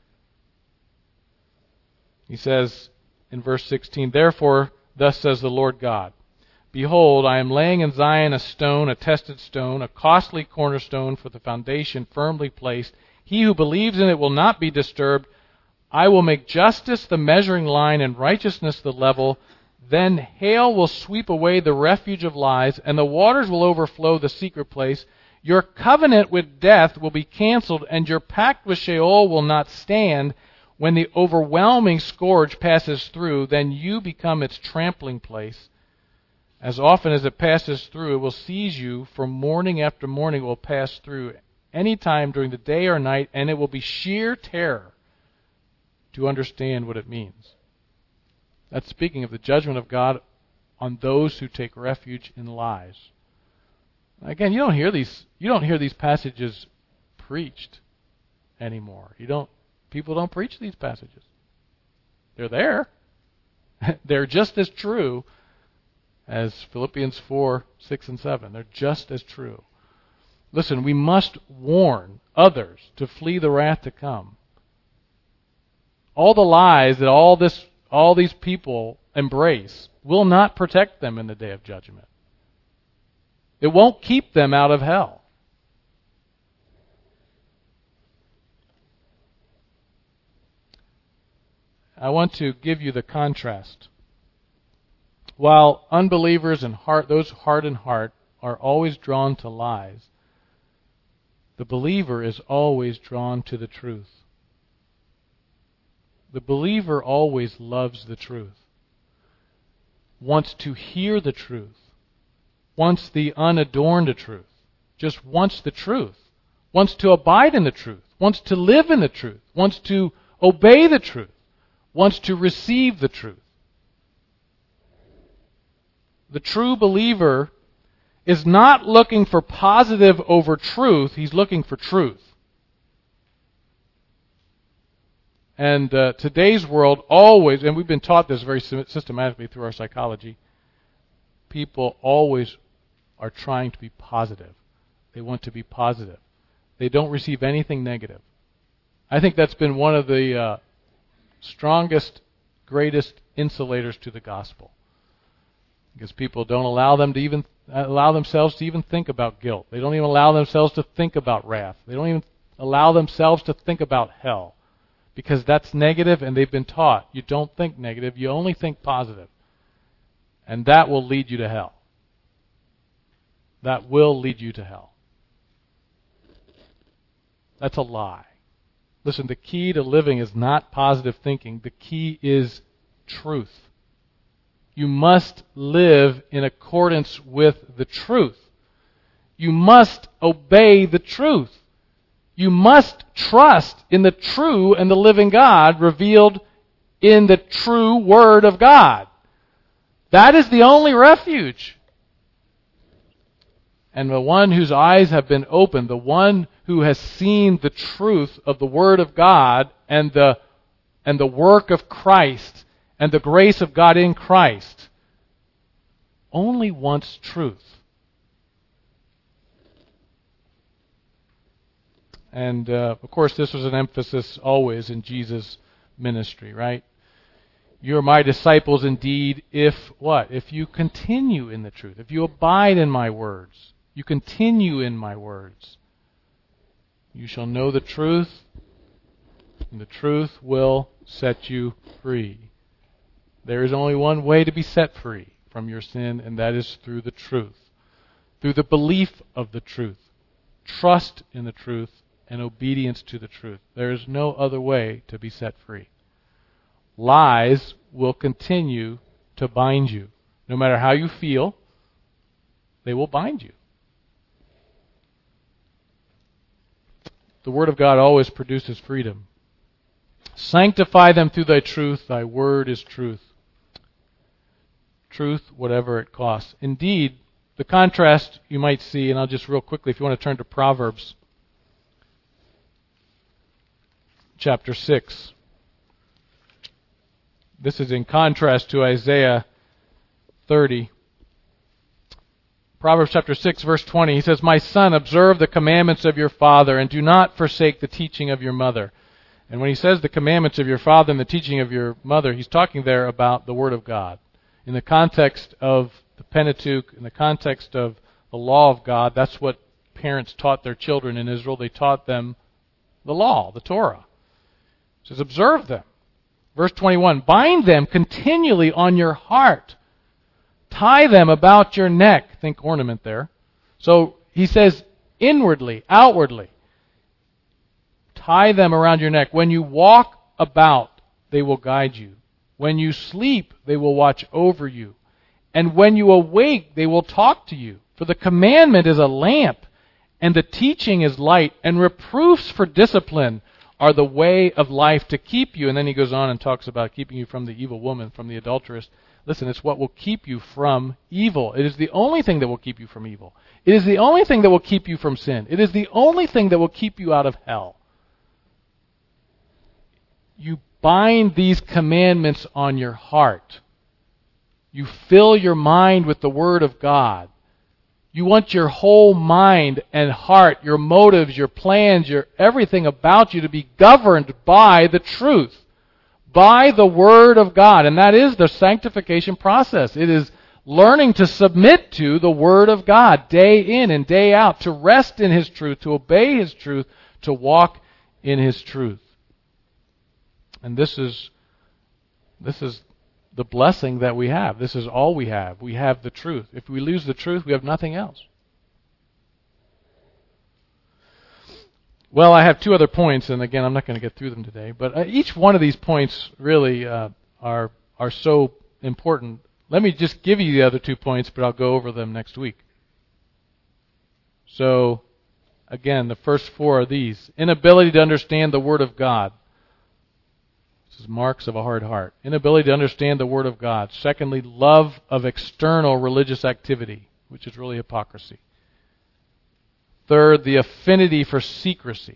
He says in verse 16, therefore, thus says the Lord God, behold, I am laying in Zion a stone, a tested stone, a costly cornerstone for the foundation firmly placed. He who believes in it will not be disturbed. I will make justice the measuring line and righteousness the level. Then hail will sweep away the refuge of lies, and the waters will overflow the secret place. Your covenant with death will be canceled, and your pact with Sheol will not stand. When the overwhelming scourge passes through, then you become its trampling place. As often as it passes through, it will seize you. From morning after morning it will pass through, any time during the day or night, and it will be sheer terror to understand what it means. That's speaking of the judgment of God on those who take refuge in lies. Again, you don't hear these passages preached anymore. People don't preach these passages. They're there. They're just as true as Philippians 4, 6, and 7. They're just as true. Listen, we must warn others to flee the wrath to come. All the lies that all these people embrace will not protect them in the day of judgment. It won't keep them out of hell. I want to give you the contrast. While unbelievers and those hard in heart are always drawn to lies, the believer is always drawn to the truth. The believer always loves the truth, wants to hear the truth, wants the unadorned truth, just wants the truth, wants to abide in the truth, wants to live in the truth, wants to obey the truth, wants to receive the truth. The true believer is not looking for positive over truth, he's looking for truth. And today's world always, and we've been taught this very systematically through our psychology, people always are trying to be positive. They want to be positive. They don't receive anything negative. I think that's been one of the strongest, greatest insulators to the gospel. Because people don't allow themselves to even think about guilt. They don't even allow themselves to think about wrath. They don't even allow themselves to think about hell. Because that's negative, and they've been taught, you don't think negative, you only think positive. And that will lead you to hell. That will lead you to hell. That's a lie. Listen, the key to living is not positive thinking. The key is truth. You must live in accordance with the truth. You must obey the truth. You must trust in the true and the living God revealed in the true Word of God. That is the only refuge. And the one whose eyes have been opened, the one who has seen the truth of the Word of God and the work of Christ and the grace of God in Christ, only wants truth. And, of course, this was an emphasis always in Jesus' ministry, right? You're my disciples indeed if what? If you continue in the truth. If you abide in my words. You continue in my words. You shall know the truth, and the truth will set you free. There is only one way to be set free from your sin, and that is through the truth. Through the belief of the truth. Trust in the truth and obedience to the truth. There is no other way to be set free. Lies will continue to bind you. No matter how you feel, they will bind you. The Word of God always produces freedom. Sanctify them through thy truth. Thy word is truth. Truth, whatever it costs. Indeed, the contrast you might see, and I'll just real quickly, if you want to turn to Proverbs chapter 6. This is in contrast to Isaiah 30. Proverbs chapter 6, verse 20, he says, My son, observe the commandments of your father, and do not forsake the teaching of your mother. And when he says the commandments of your father and the teaching of your mother, he's talking there about the Word of God. In the context of the Pentateuch, in the context of the law of God, that's what parents taught their children in Israel. They taught them the law, the Torah. He says, observe them. Verse 21, bind them continually on your heart. Tie them about your neck. Think ornament there. So he says inwardly, outwardly. Tie them around your neck. When you walk about, they will guide you. When you sleep, they will watch over you. And when you awake, they will talk to you. For the commandment is a lamp, and the teaching is light, and reproofs for discipline are the way of life to keep you. And then he goes on and talks about keeping you from the evil woman, from the adulteress. Listen, it's what will keep you from evil. It is the only thing that will keep you from evil. It is the only thing that will keep you from sin. It is the only thing that will keep you out of hell. You bind these commandments on your heart. You fill your mind with the Word of God. You want your whole mind and heart, your motives, your plans, your everything about you to be governed by the truth, by the Word of God. And that is the sanctification process. It is learning to submit to the Word of God day in and day out, to rest in His truth, to obey His truth, to walk in His truth. And this is the blessing that we have. This is all we have. We have the truth. If we lose the truth, we have nothing else. Well, I have two other points, and again, I'm not going to get through them today. But each one of these points really are so important. Let me just give you the other 2 points, but I'll go over them next week. So, Again, the first four are these. Inability to understand the Word of God. This is marks of a hard heart. Inability to understand the Word of God. Secondly, love of external religious activity, which is really hypocrisy. Third, the affinity for secrecy.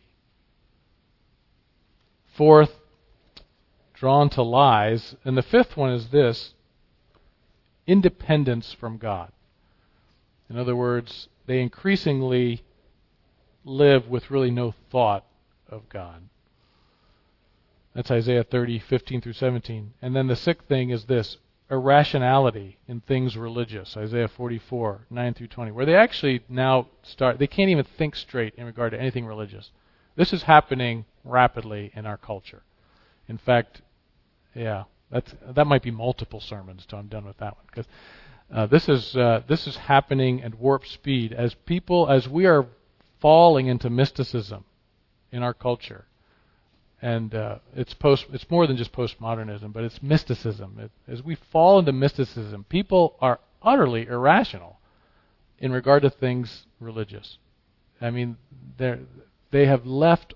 Fourth, drawn to lies. And the fifth one is this, independence from God. In other words, they increasingly live with really no thought of God. That's Isaiah 30, 15 through 17. And then the sixth thing is this, irrationality in things religious. Isaiah 44, 9 through 20. Where they actually now they can't even think straight in regard to anything religious. This is happening rapidly in our culture. In fact, that might be multiple sermons till I'm done with that one. Because this is happening at warp speed as we are falling into mysticism in our culture. And it's more than just postmodernism, but it's mysticism. As we fall into mysticism, people are utterly irrational in regard to things religious. I mean, they have left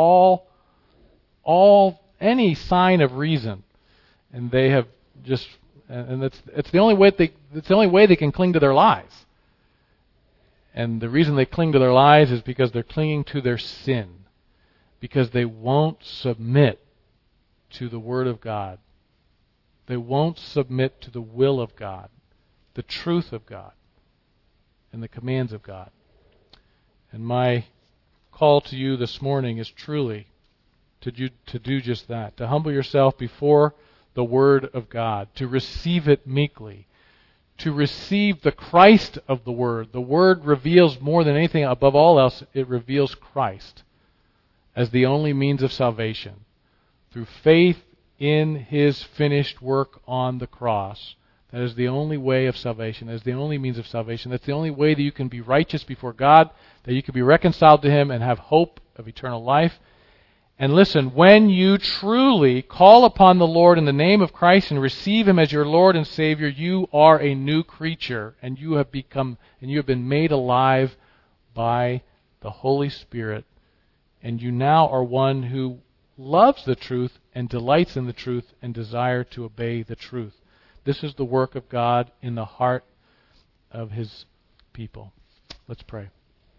any sign of reason, and they have just, and it's the only way they can cling to their lies. And the reason they cling to their lies is because they're clinging to their sin. Because they won't submit to the Word of God. They won't submit to the will of God, the truth of God, and the commands of God. And my call to you this morning is truly to do just that, to humble yourself before the Word of God, to receive it meekly, to receive the Christ of the Word. The Word reveals more than anything, above all else, it reveals Christ as the only means of salvation. Through faith in His finished work on the cross. That is the only way of salvation. That is the only means of salvation. That's the only way that you can be righteous before God, that you can be reconciled to Him and have hope of eternal life. And listen, when you truly call upon the Lord in the name of Christ and receive Him as your Lord and Savior, you are a new creature, and you have been made alive by the Holy Spirit. And you now are one who loves the truth and delights in the truth and desire to obey the truth. This is the work of God in the heart of His people. Let's pray.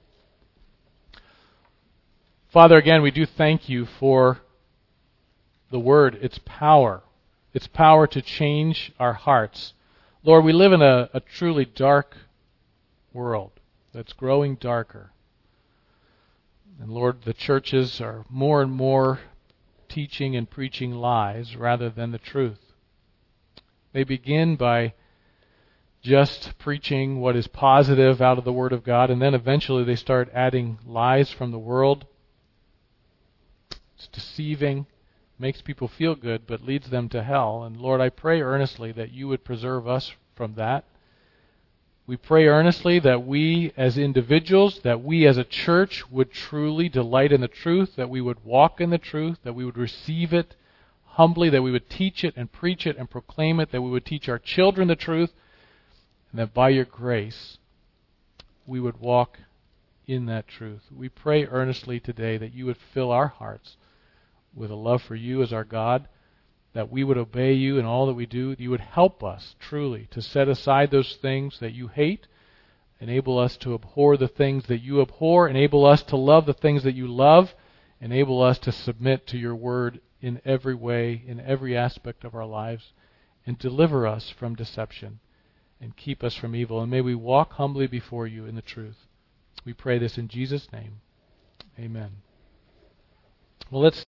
Father, again, we do thank You for the Word, its power to change our hearts. Lord, we live in a truly dark world that's growing darker. And Lord, the churches are more and more teaching and preaching lies rather than the truth. They begin by just preaching what is positive out of the Word of God, and then eventually they start adding lies from the world. It's deceiving, makes people feel good, but leads them to hell. And Lord, I pray earnestly that You would preserve us from that. We pray earnestly that we as individuals, that we as a church would truly delight in the truth, that we would walk in the truth, that we would receive it humbly, that we would teach it and preach it and proclaim it, that we would teach our children the truth, and that by Your grace we would walk in that truth. We pray earnestly today that You would fill our hearts with a love for You as our God, that we would obey You in all that we do. You would help us truly to set aside those things that You hate, enable us to abhor the things that You abhor, enable us to love the things that You love, enable us to submit to Your Word in every way, in every aspect of our lives, and deliver us from deception and keep us from evil. And may we walk humbly before You in the truth. We pray this in Jesus' name. Amen. Well, let's